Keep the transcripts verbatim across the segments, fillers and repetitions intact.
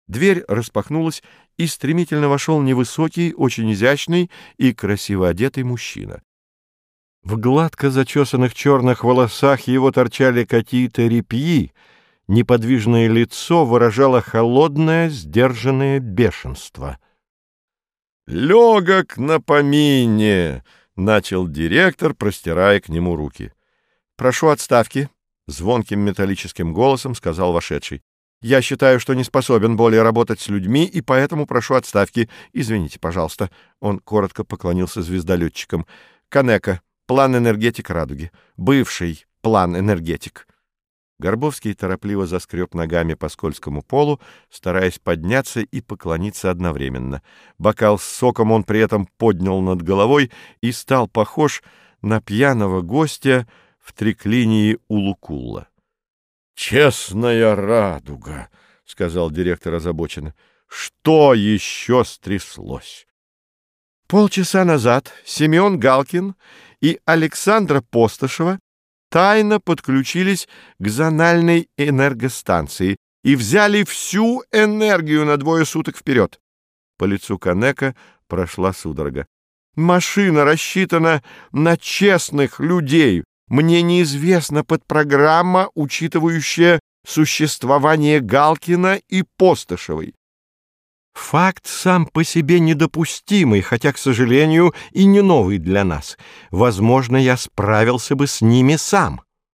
Дверь распахнулась, и стремительно вошел невысокий, очень изящный и красиво одетый мужчина. В гладко зачесанных черных волосах его торчали какие-то репьи, неподвижное лицо выражало холодное, сдержанное бешенство. «Легок на помине!» — начал директор, простирая к нему руки. «Прошу отставки», — звонким металлическим голосом сказал вошедший. «Я считаю, что не способен более работать с людьми, и поэтому прошу отставки. Извините, пожалуйста». Он коротко поклонился звездолетчикам. «Канека, план энергетик «Радуги». Бывший план энергетик». Горбовский торопливо заскреб ногами по скользкому полу, стараясь подняться и поклониться одновременно. Бокал с соком он при этом поднял над головой и стал похож на пьяного гостя в триклинии у Лукулла. «Честная радуга!» — сказал директор озабоченно. «Что еще стряслось?» Полчаса назад Семен Галкин и Александра Постышева тайно подключились к зональной энергостанции и взяли всю энергию на двое суток вперед. По лицу Канека прошла судорога. «Машина рассчитана на честных людей. Мне неизвестна подпрограмма, учитывающая существование Галкина и Постышевой. Факт сам по себе недопустимый, хотя, к сожалению, и не новый для нас. Возможно, я справился бы с ними сам.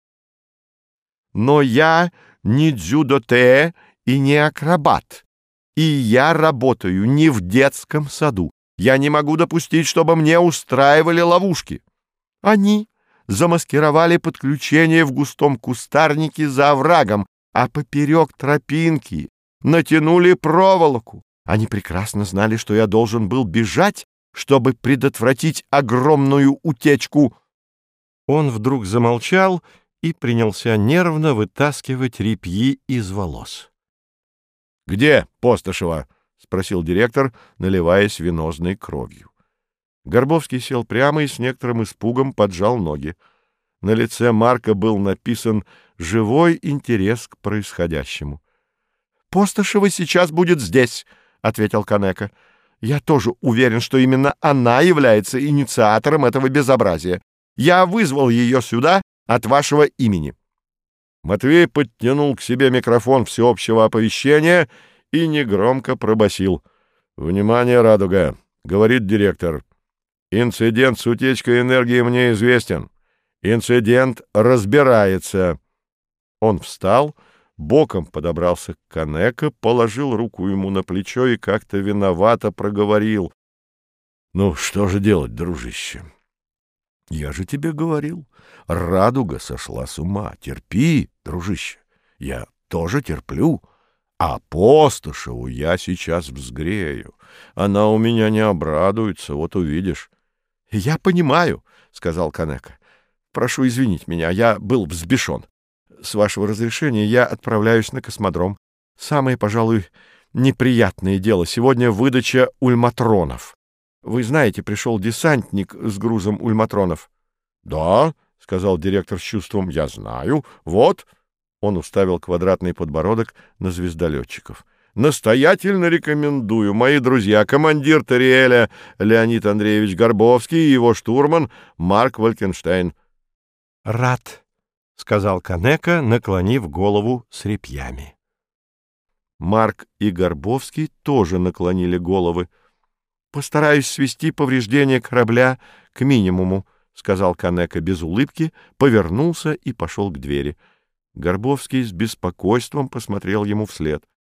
Но я не дзюдоте и не акробат, и я работаю не в детском саду. Я не могу допустить, чтобы мне устраивали ловушки. Они замаскировали подключение в густом кустарнике за оврагом, а поперек тропинки натянули проволоку. Они прекрасно знали, что я должен был бежать, чтобы предотвратить огромную утечку. Он вдруг замолчал и принялся нервно вытаскивать репьи из волос. — Где Постышева? — спросил директор, наливаясь венозной кровью. Горбовский сел прямо и с некоторым испугом поджал ноги. На лице Марка был написан живой интерес к происходящему. — Постышева сейчас будет здесь, — ответил Канека. — Я тоже уверен, что именно она является инициатором этого безобразия. Я вызвал ее сюда от вашего имени. Матвей подтянул к себе микрофон всеобщего оповещения и негромко пробасил. — Внимание, Радуга! — говорит директор. — Инцидент с утечкой энергии мне известен. Инцидент разбирается. Он встал, боком подобрался к Канека, положил руку ему на плечо и как-то виновато проговорил. — Ну, что же делать, дружище? — Я же тебе говорил, Радуга сошла с ума. Терпи, дружище, я тоже терплю. А Постышеву я сейчас взгрею. Она у меня не обрадуется, вот увидишь. — Я понимаю, — сказал Канека. — Прошу извинить меня, я был взбешен. С вашего разрешения я отправляюсь на космодром. Самое, пожалуй, неприятное дело сегодня — выдача ульматронов. Вы знаете, пришел десантник с грузом ульматронов. — Да, — сказал директор с чувством, — я знаю. Вот. Он уставил квадратный подбородок на звездолетчиков. — Настоятельно рекомендую, мои друзья, командир Тариэля Леонид Андреевич Горбовский и его штурман Марк Валькенштейн. — Рад, — сказал Канека, наклонив голову с репьями. Марк и Горбовский тоже наклонили головы. — Постараюсь свести повреждения корабля к минимуму, — сказал Канека без улыбки, повернулся и пошел к двери. Горбовский с беспокойством посмотрел ему вслед.